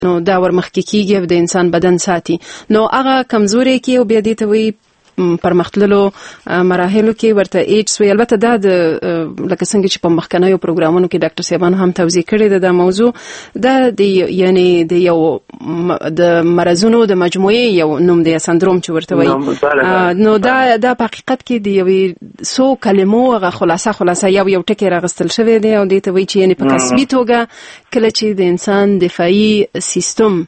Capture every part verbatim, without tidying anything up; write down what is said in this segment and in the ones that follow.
نو دا ورمخکې کیږي او د انسان بدن ساتي. نو هغه کمزوري کې او بیا دې ته وی پرمختللو مراحلو کې ورته ایډز وی. البته دا د لکه څنګه چې په مخکنیو پروګرامونو کې ډاکټر صاحبانو هم توضیح کړې ده دا موضوع، دا د یعنی د یو د مرزونو د مجموعې یو نوم دی، سندروم چې ورته وایي. نو دا دا په حقیقت کې د یوې څو کلمو هغه خلاصه خلاصه یو یو ټکی راغستل شوی دی او دې ته وایي چې یعنی په کسبي توګه کله چې د انسان دفاعي سیستم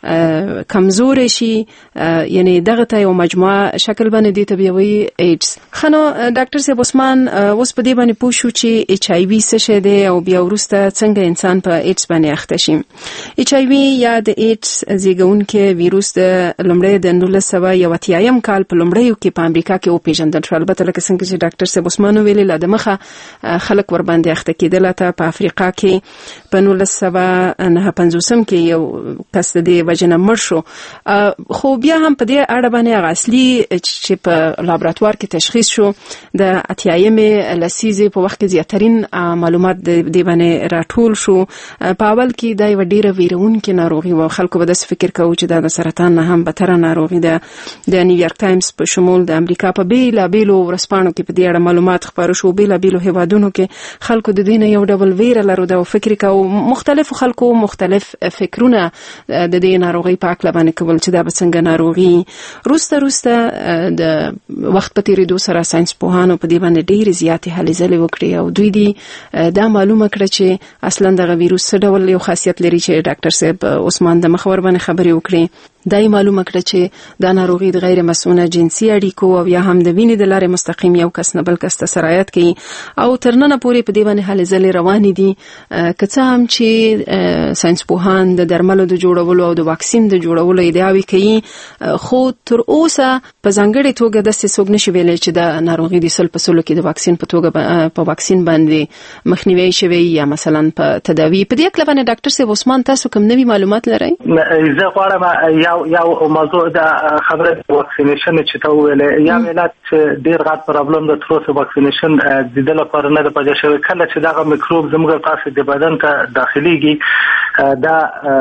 کمزور شي یعنی دغه ته یو مجموعه شکل باندې دي ته وی ایډز. خنو ډاکټر صاحب عثمان اوس په دې باندې پوښو چې ایچ آی وی څه شی دی او بیا ورسته څنګه انسان په ایډز باندې اخته شي. ایچ آی وی یا د ایډز زیږونکي ویروس د لومړی د نولس سوه یو اتیایم کال په لومړیو کې په امریکا کې وپېژندل شو. البته لکه څنګه چې ډاکټر صاحب عثمان ویلي لا د مخه خلک ور باندې اخته کېدل. ته په افریقا کې په نولس سوه نهه پنځوسم کې یو کس د وجنه مړ شو. خو بیا هم په دې اړه باندې اصلي چې په لابراتوار کې تشخیص شو د اتیایمې لسیزې په وخت کې زیاترین معلومات د دې باندې راټول شو. په اول کې دا یو ډیره ویرونکې ناروغي و، خلکو به داسې فکر کوي چې دا د سرطان نه هم بدتره ناروغي ده. د نیویارک ټایمز په شمول د امریکا په بیلابیلو ورځپاڼو کې په دې اړه معلومات خپاره شو. بیلابیلو هیوادونو کې خلکو د دې نه یو ډول ویره لرله او فکر کوي مختلفو خلکو مختلف فکرونه د دې ناروغي په اړه باندې کول چې دا به څنګه ناروغي. روسته روسته د وخت په تیریدو سره ساينس پوهانو په دې باندې ډېر زیاتې هلې ځلې وکړې او دوی دې دا معلومه کړه چې اصلا دغه ویروس څه ډول یو خاصیت لري چې ډاکټر صاحب عثمان د مخور باندې خبرې وکړي. دای معلومه کړه چې دا ناروغي د غیر مسؤونه جنسي اړیکو او یا هم د وینې د لارې مستقیم یو کس نه بل کس ته سرایت کوي او تر نن پورې په دې باندې هلې ځلې روانې دي. که څه هم چې ساينس پوهان د درملو د جوړولو او د واکسین د جوړولو ادعاوې کوي، خو تر اوسه په ځانګړې توګه داسې څوک نشي ویلی چې دا ناروغي د سل په سلو کې د واکسین په توګه په واکسین باندې مخنیوي شوی یا مثلا په تداوی. په دې اړه باندې ډاکټر صاحب عثمان تاسو کوم نوي معلومات لرئ؟ زه غواړم یو یو موضوع د خبره واکسینیشن چې ته ویلې یا ملت ډیر غټ پرابلم د تروس واکسینیشن د دې لپاره نه د پجا شوی. کله چې دا میکروب زموږ تاسو د بدن ته داخليږي دا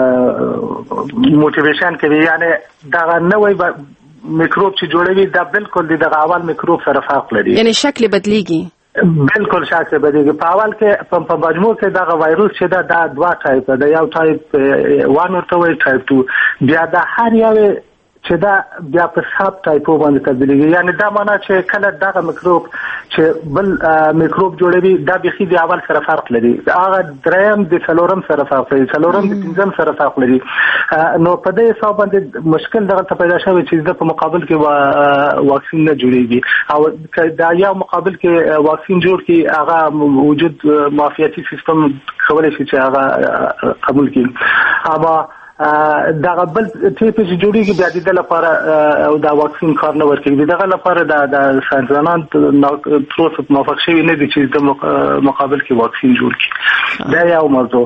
موټیویشن کوي، یعنی دا نوې میکروب چې جوړوي دا بالکل د اول میکروب سره فرق لري، یعنی شکل بدلیږي. بالکل شاکه بدیږي. په اول کې په مجموع کې دغه وایروس چې دا د دوه ټایپ ده، یو ټایپ واحد ورته وایي ټایپ دوه، بیا د هر یو چې دا بیا په سب ټایپو باندې تبدیلېږي. یعنی دا معنی چې کله دغه میکروب چې بل میکروب جوړوي دا بخي د اول سره فرق لري، هغه دریم د څلورم سره فرق لري، څلورم د پنځم سره فرق لري. نو په دې حساب باندې مشکل دغه ته پیدا شوی چې د په مقابل کې واکسین نه جوړيږي او دا یو مقابل کې واکسین جوړ کی هغه وجود معافیتي سیستم کولای شي چې هغه قبول کړي. اما دا بل ټیپ چې جوړیږي بیا د لپاره او دا واکسین کار نه ورکوي. دغه لپاره دا د ساينسدانان تروس موافق شوی نه دي چې د مقابل کې واکسین جوړ کړي. دا یو موضوع.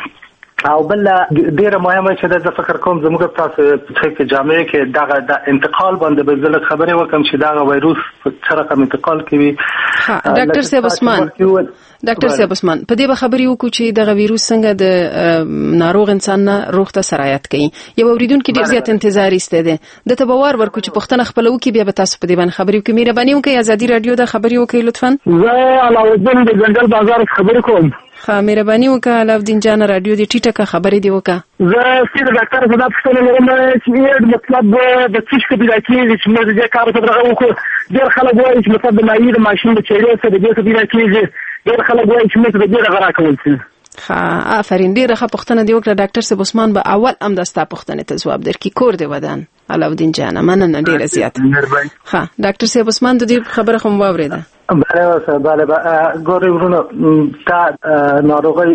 او بل ډیره مهمه چې د فکر کوم زموږ تاسو په جامعه کې دغه د انتقال باندې به زله خبرې وکم چې دغه وایروس څه رقم انتقال کوي. ډاکټر صاحب عثمان ډاکټر صاحب عثمان په دې به خبرې وکړو چې دغه وایروس څنګه د ناروغ انسان نه روغ ته سرایت کوي. یو اوریدونکو ډیر زیات انتظار ایسته دي د ته باور ورکو چې پښتنه خپل وکي بیا به تاسو په دې باندې خبرې وکړئ. مهرباني وکړئ ازادي رادیو د خبرې وکړئ لطفا. زه علاوالدین د جنگل بازار خبرې کوم. خا مهرباني وکړه علاوالدین جان رادیو دې ټیټه کا خبرې دی وکړه. زه چې ډاکټر صدا پښتنه لرم چې مطلب د څه څه بیا کېږي چې موږ دې کار ته راغو. ډېر خلک وایي چې مطلب د مایي د ماشين د چیرې سره دې څه بیا کېږي. ډېر خلک وایي چې موږ دې غرا کول شي. خا آفرین ډیره ښه پښتنه دی وکړه ډاکټر صاحب عثمان به اول ام دستا پښتنه ته جواب درکې کور دی ودان علاوالدین جان مننه ډیره زیات. ها ډاکټر صاحب عثمان د دې خبره کوم واوریده؟ بله بله ګورې ورونه تا ناروغي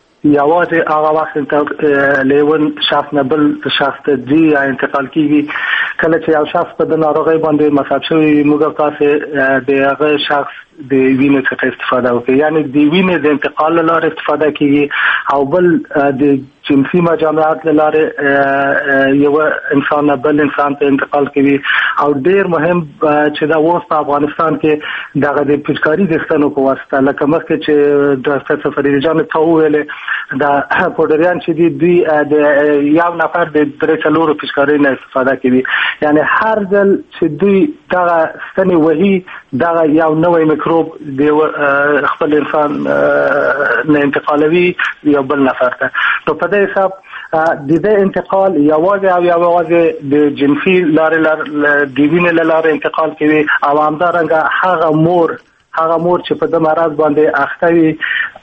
یوازې هغه وخت ته لیون شخص نه بل شخص ته دی انتقال کیږي. کله چې یو شخص په د ناروغي باندې مصاب شوی موږ تاسو د هغه شخص د وینې څخه استفاده وکړي، یعنی د وینې د انتقال لپاره استفاده کیږي او بل د جنسي مجامعات لپاره یو انسان بل انسان ته انتقال کوي. او ډیر مهم چې دا اوس په افغانستان کې دغه د پچکاري د ستنو په واسطه لکه مخکې چې ډاکټر سفری جان ته ویل دا پودریان چې دی دوی د یو نفر د درې څلورو پچکاري نه استفاده کوي، یعنی هر ځل چې دوی دغه ستنې وهي دغه یو نوې میکروب د خپل انسان نه انتقالوي یو بل نفر ته. نو په دې حساب د دې انتقال یوازې او یوازې د جنسي لارې لارې د وینې لارې انتقال کوي او همدارنګه هغه مور هغه مور چې په د مرض باندې اخته وي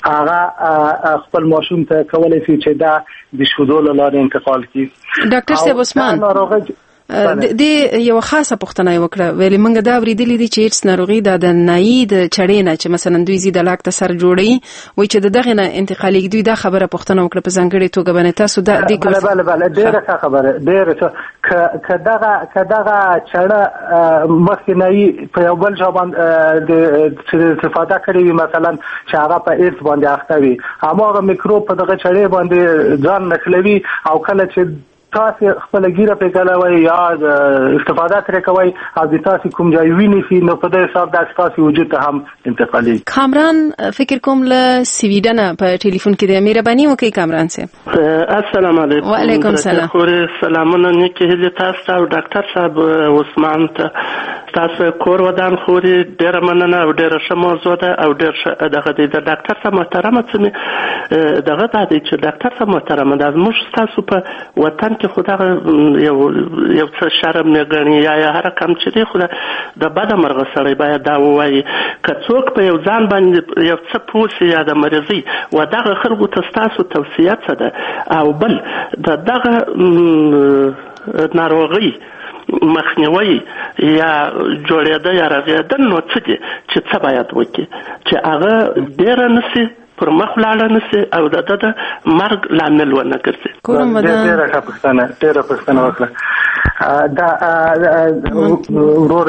هغه خپل ماشوم ته کولای شي چې دا د شودو لارې انتقال کړي. ډاکټر صاحب عثمان د یو خاصه پوښتنه وکړه، ویلې موږ دا اوریدلې دي چې ایډز ناروغي د نایي د چړې نه چې مثلا دوی زیاده لاک ته سر جوړي وای چې دغه نه انتقالي دوی دا خبره پوښتنه وکړه په ځانګړي توګه باندې تاسو دا د بله بله بله ډیره خبره ډیره ک دغه ک دغه چړه مخکې نایي په یو بل ځوان د استفاده کړی مثلا چې هغه په ایډز باندې اخته وي اما هغه میکروب په دغه چړې باندې ځان نقلوي او کله چې تاسو خپل ګیره په کلاوي یا استفاده ترې کوي او د تاسو کوم ځای ویني فی نو په دې حساب د تاسو وجود ته هم انتقالي. کامران فکر کوم له سویډن په ټلیفون کې د مهرباني وکړئ کامران صاحب. السلام علیکم. وعلیکم السلام. خوري سلامونه نیکه هلي تاسو او ډاکټر صاحب عثمان ته تاسو کور ودان خوري ډیر مننه او ډیر ښه موضوع ده او ډیر دغه د ډاکټر صاحب محترمه څه دغه د چې ډاکټر صاحب محترمه د موږ تاسو په وطن کې خدای یو یو څه شرم نه غني یا هر کم چې دی خدای د بد مرغه سره باید دا وایي که څوک په یو ځان باندې یو څه پوسی یا د مریضي و دغه خلکو ته تاسو توصیه څه ده او بل د دغه ناروغي مخنیوي یا جوړېده یا رغېدل نو څه دي چې څه باید وکړي چې هغه ډېره نسي پر مخ لاړه نسي او د د مرګ لامل ونه ګرځي. ډېره ښه پوښتنه ډېره پوښتنه وکړه. دا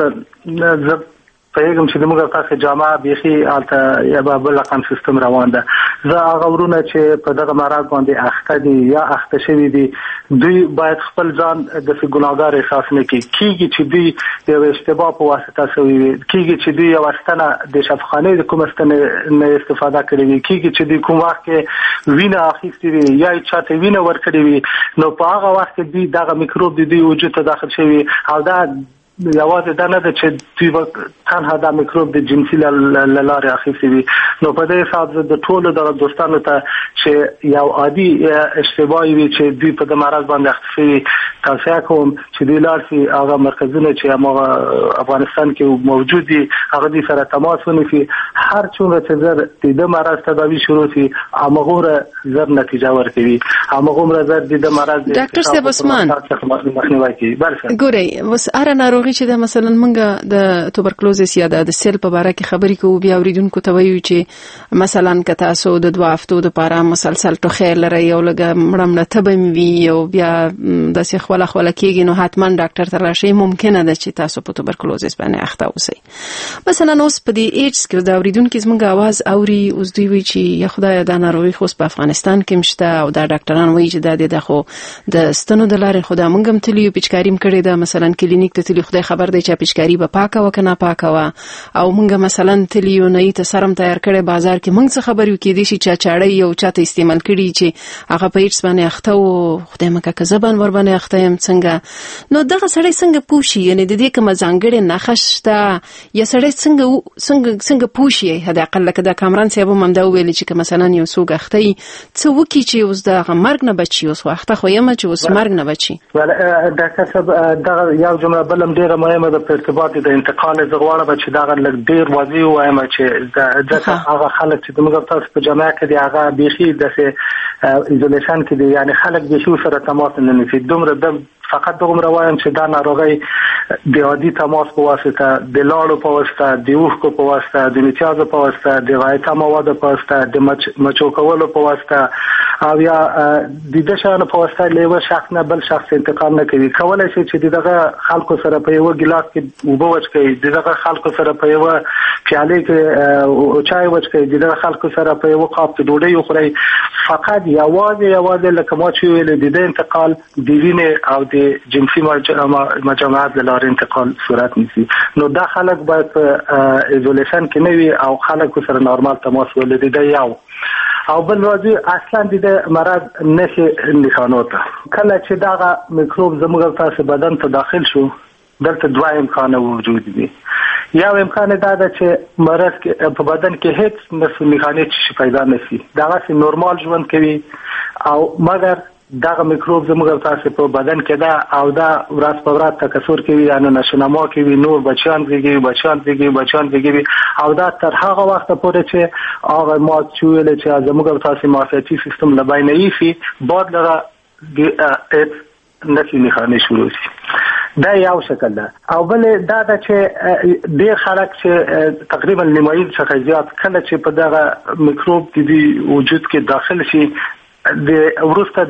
ورور زه پوهېږم چې زموږ تاسو جامعه بیخي هلته یو بل رقم سیستم روان ده. زه هغه ورونه چې په دغه مرض باندې اخته دي یا اخته شوي دي دوی باید خپل ځان داسې ګناهګار احساس نه کړي. کېږي چې دوی د یو اشتباه په واسطه شوي وي، کېږي چې دوی یوه ستنه د شفاخانې د کومه ستنې نه استفاده کړې وي، کېږي چې دوی کوم وخت کې وینه اخیستې وي یا یې چاته وینه ورکړې وي نو په هغه وخت کې دوی دغه میکروب د دوی وجود ته داخل شوي او دا یوازې دا نه ده چې دوی تنها دا میکروب د جنسي لارې اخیستې وي. نو په دې حساب زه د ټولو دغه دوستانو ته چې یو عادي اشتباهي وي چې دوی په د مرض باندې اخته شوي توصیه کوم چې دوی لاړ شي هغه مرکزونه چې هماغه افغانستان کې موجود دي هغه دوی سره تماس ونیسي. هر څومره چې زر د د مرض تداوي شروع شي هماغومره زر نتیجه ورکوي، هماغومره زر د د مرض ډاکټر صاحب عثمان مخنیوی کوي. ګورئ اوس هر ناروغي چې د مثلا منګه د توبرکلوزس یا د سیل په باره کې خبرې کوو بیا اوریدونکو ته وایو چې مثلا که تاسو د دوه هفتو دپاره مسلسل ټوخی لرئ او لږه مړه مړه تبه وي او بیا داسې خوله خوله کېږي نو حتما ډاکټر ته راشئ، ممکنه ده چې تاسو په توبرکلوزس باندې اخته اوسئ. مثلا اوس په دې ایډز کې د اوریدونکو زموږ اواز اوري اوس دوی وایي چې یا خدایه دا ناروغي خو په افغانستان کې هم شته او دا ډاکټران وایي چې دا د خو د ستنو د لارې خو دا موږ هم تللي یو پچکاري م کړې ده مثلا کلینیک ته تللي خدای خبر دی چې پچکاري به پاکه و که نه پاکه وه او موږ مثلا تللي یو نایي ته سرم تیار کړی بازار کې موږ څه خبر یو کېدای شي چې چاړی یو چاته استعمال کړي چې هغه په ایډز باندې اخته و خدای مکه که زه باندې ور باندې اخته یم څنګه. نو دغه سړی څنګه پوه شي یعنې د دې کومه ځانګړې نښه شته یا سړی څنګه څنګه څنګه پوه شي حداقل لکه د کامران صاحب هم همدا وویلې چې که مثلا یو څوک اخته وي څه وکړي چې اوس د هغه مرګ نه بچي اوس خو اخته خو یم چې اوس مرګ نه بچي. ډاکټر صاحب دغه یو جمله بل هم ډېره مهمه ده په ارتباط د انتقال. زه غواړم چې دغه لږ ډېر واضح ووایم چې ځکه هغه خلک چې زموږ تاسو په جامعه کې دي هغه بیخي داسې ایزولیشن کې دي، یعنی خلک بیخي سره تماس نه نیسي. دومره د فقط دومره وایم چې دا ناروغي د عادي تماس په واسطه د لاړو په واسطه د اوښکو په واسطه د میتیازو په واسطه د غایطه موادو په واسطه د مچو کولو په واسطه او یا د دې شانو په واسطه له یو شخص نه بل شخص انتقال نه کوي. کولای شي چې دغه خلکو سره په یو ګلاس کې اوبه وڅښي، دغه خلکو سره په یو پیاله کې چای وڅښي، دغه خلکو سره په یو قاب کې ډوډۍ وخوري. فقط یوازې یوازې لکه ما چې ویل د انتقال د وینې او د جنسي مجامعات له لارې انتقال صورت نیسي. نو دا خلک باید په ایزولیشن کې نه وي او خلک سره نورمال تماس ولري. دا یو او بل راځي اصلا د مرض نشي نښانو ته. کله چې دا میکروب زموږ تاسو بدن ته داخل شو، دلته دوه امکان وجود دي. یو امکان دا ده چې مرض په بدن کې هیڅ نښانې چې پیدا نشي، دا غوښتي نورمال ژوند کوي، او مګر دا میکروب زموږ تاسو په بدن کې دا او دا ورځ په ورځ تکثر کوي، یعنی نشونما کوي، نور بچیان دیږي بچیان دیږي بچیان دیږي او دا تر هغه وخت پورې چې هغه ما چې ویل چې زموږ تاسو معافیتي سیستم لباینه یې شي بعد لغه د نشي نښانې شروع شي. دا یو شکل ده. او بل دا ده چې ډېر خلک چې تقریبا نیمایي څخه زیات کله چې په دغه میکروب د وجود کې داخل شي د ورسته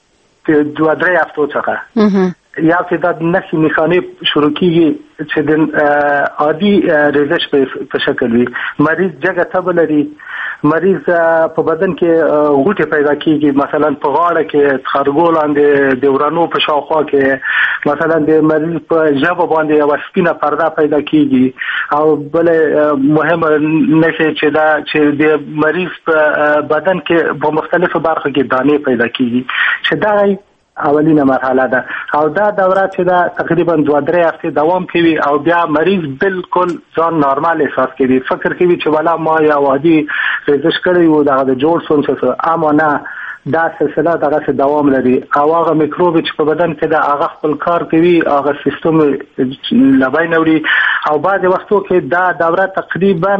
د دوه درې هفتو څخه یا چې دا نشي نښانې شروع کیږي چې د عادي ریزش په شکل وي. مریض جګه تبه لري، مریض په بدن کې غوټه پیدا کیږي، مثلا په غاړه کې خرګول اندې د ورانو په شاوخوا کې مثلا د مریض په ژبه باندې یو سپینه پرده پیدا کیږي. او بل مهمه نشي چې دا چې د مریض په بدن کې په مختلفو برخو کې دانې پیدا کیږي چې دا اولینه مرحله ده. او دا دوره چې دا تقریبا دوه درې هفته دوام کوي او بیا مریض بالکل ځان نورمال احساس کوي، فکر کوي چې والا ما یا وادي ریزش کړی وو دا د جوړ سون څه، اما نه دا سلسله دغه دوام لري. او هغه میکروب چې په بدن کې دا هغه خپل کار کوي، هغه سیستم لبای نوري. او بعض وختو کې دا دوره تقریبا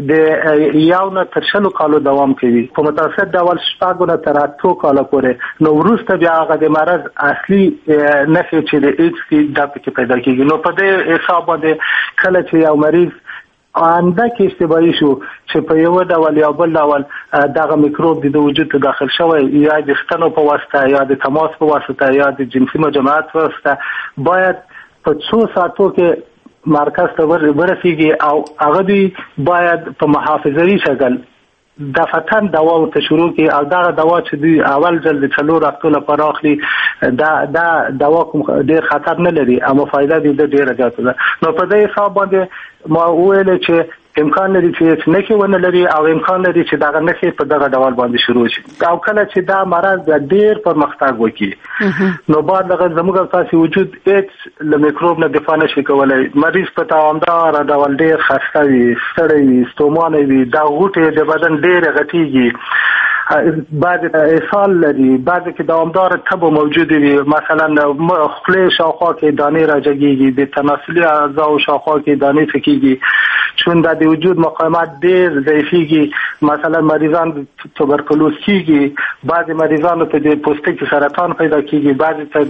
د یو نه تر شلو کالو دوام کوي، په متوسط ډول شپږ نه تر اتو کالو پورې. نو وروسته بیا هغه د مرض اصلي نښې چې د ایچ سي دا پکې پیدا کیږي. نو په دې حساب باندې کله چې یو مریض آنده کې اشتباهي شو چې په یو ډول یا بل ډول دغه میکروب د وجود ته داخل شوی، یا د ستنو په واسطه یا د تماس په واسطه یا د جنسي مجامعات په واسطه، باید په څو ساعتو کې مرکز ته ورسیږي او هغه دی باید په محافظوي شکل دفتن دوا ته شروع کی. او دا دوا چې دی اول ځل د څلور هفتو لپاره اخلي، دا دا دوا کوم ډیر خطر نه لري اما فائدہ دی ډیره زیاته ده. نو په دې حساب باندې ما ویل چې امکان لري چې نشي ونه لري او امکان لري چې دا نشي په دغه ډول باندې شروع شي. او کله چې دا مرض ډیر پرمختګ وکړي نو بعد دغه زموږ تاسو وجود هیڅ له میکروب نه دفاع نشي کولای. مریض په دوامدار ډول ډیر خسته وي، ستړی وي، ستومانه وي، دا غوټه د بدن ډیر غټيږي، بعد اسهال لري، بعد کې دوامدار تب موجود وي، مثلا خپل شاوخوا کې دانې راځيږي، د تناسلي اعضاء شاوخوا کې دانې څکيږي، چون د وجود مقاومت ډیر ضعیفيږي. مثلا مریضان توبرکلوز کیږي، بعض مریضانو ته د پوستکي سرطان پیدا کیږي، بعض ته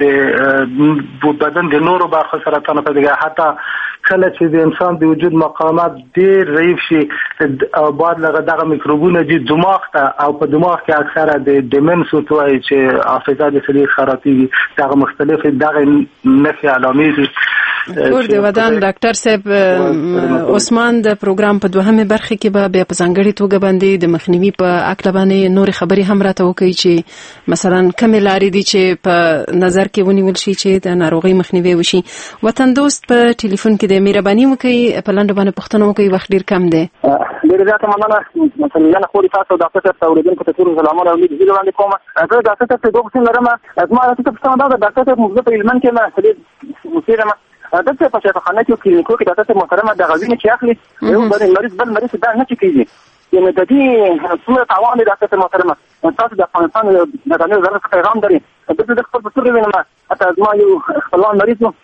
د بدن د نورو برخو سرطان پیدا کیږي. حتی کله چې د انسان د وجود مقاومت ډیر ضعیف شي او بعد لغه دغه میکروبونه د دماغ ته او په دماغ کې اکثره د ډیمنس او توای چې حافظه د سړي خرابېږي، دغه مختلف دغه نښې علامې دي. کور د ودان ډاکټر صاحب عثمان د پروګرام په دوهمه برخه کې به بیا په ځانګړي توګه باندې د مخنیوي په اکل باندې نور خبري هم راته وکړي چې مثلا کوم لارې دي چې په نظر کې ونیول شي چې د ناروغي مخنیوي وشي. وطن دوست په ټلیفون کې د مهرباني وکړي په لاندې باندې پوښتنه وکړي، وخت ډیر کم دی. ډیر زیات مننه. مثلا نه خو تاسو د ډاکټر صاحب اوریدونکو ته ټول سلامونه او دې وړاندې کوم. اګه ډاکټر صاحب څه دوه څه لرم، ما تاسو په ستاسو د ډاکټر صاحب موږ په علم کې ما سړي مصیره دغه په شفاخانه کې کلینیکو کې تاسو محترمه د غوښنې چې اخلي یو بل مریض بل مریض دا نه چکیږي. یعنی د دې څومره تعاون د تاسو محترمه تاسو د افغانستان د غني وزارت پیغام دري د خپل په څیر وینم اته ما یو خپلوان مریض نو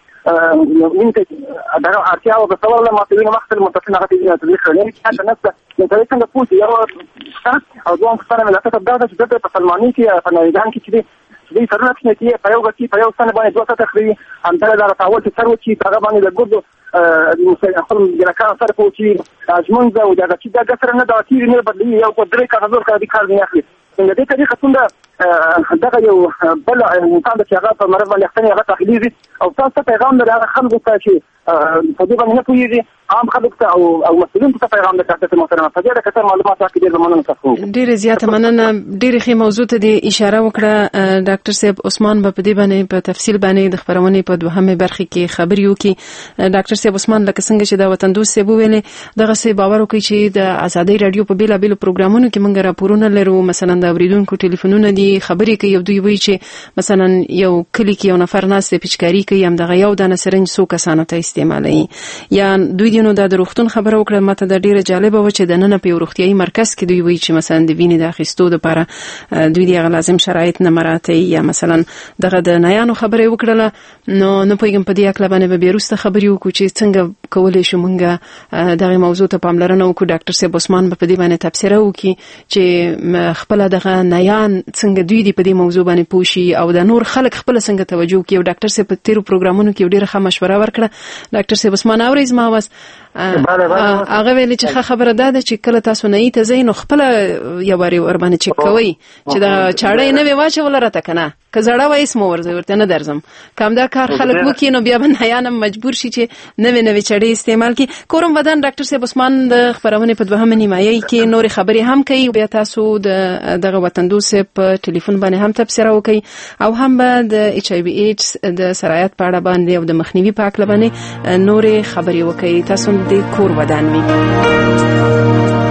انت دا ارتیا او د څور له ماتوین مختل متصل هغه دې تدریس لري چې حتی نفسه د دې څنګه پوښتنه یو او دوه څنګه ملاتړ دا چې د سلماني کې په نړیوال کې چې دې سره نه چې په یو غتی په یو څنګه باندې دوه څه تخري هم دا د تاول چې ثروت چې هغه باندې د ګردو د خپل د کار سره پوښتنه اجمنځ او دا چې دا سره نه دا چې نه بدلی یو په درې کار زور کار دي کار نه اخلي د دې طریقه څنګه دغه یو بل انسان د هغه په مرض باندې اخته هغه تخلیزي او تاسو پیغام د هغه خلکو ته چې په دې باندې نه پوهیږي عام خلک ته او او مسؤلین ته پیغام د تاسو محترمه په دې کتر معلومات راکړي د مننه تاسو ډېر زیاته مننه. ډېر ښه موضوع ته د اشاره وکړه ډاکټر صاحب عثمان په دې باندې په تفصیل باندې د خبرونې په دوهمه برخه کې خبري وکي. ډاکټر صاحب عثمان لکه څنګه چې د وطن دوست صاحب ویلې دغه څه باور وکړي چې د ازادي رادیو په بیلا بیل پروګرامونو کې موږ راپورونه لرو، مثلا د اوریدونکو ټلیفونونه دي خبرې کوي، دوی وایي چې مثلا یو کلی کې یو نفر ناست پچکاری کوي هم دغه یو دانه سرنج څو کسانو ته استعمالوي یا دوی دینو د روغتون خبره وکړه. ماته د ډیره جالبه و چې د نن په روغتيایي مرکز کې دوی وایي چې مثلا د وینې د اخیستو لپاره دوی دغه لازم شرایط نه مراته یا مثلا دغه د نایانو خبره وکړه. نو نو په کوم په دې اکل باندې به بیرسته خبري وکړو چې څنګه کولای شو مونږه دغه موضوع ته پاملرنه وکړو. ډاکټر صاحب عثمان په دې باندې تفسیر وکړي چې خپل دغه نایان څنګه دوی دې په دې موضوع باندې پوښي او د نور خلک خپل څنګه توجه کوي. ډاکټر صاحب په تیرو پروګرامونو کې ډیره ښه مشوره ورکړه. ډاکټر صاحب عثمان اورئ ما واس هغه ویل چې خبره ده چې کله تاسو نه ایته زین خپل یو وری ور باندې چک کوي چې دا چاړې نه وی واچول راته کنه که زړه وای اسمو ورځ ورته نه درځم کوم دا کار خلک وکي نو بیا باندې یانم مجبور شي چې نوې نوې چړې استعمال کی. کوم بدن ډاکټر صاحب عثمان د خبرونه په دوهمه نیمایي کې نور خبرې هم کوي. بیا تاسو د دغه وطن دوست په ټلیفون باندې هم تفسیر وکي او هم د ایچ آی وی ایډز د سرایت په اړه باندې او د مخنیوي په اړه باندې نور خبرې وکي. تاسو د کور ودان وي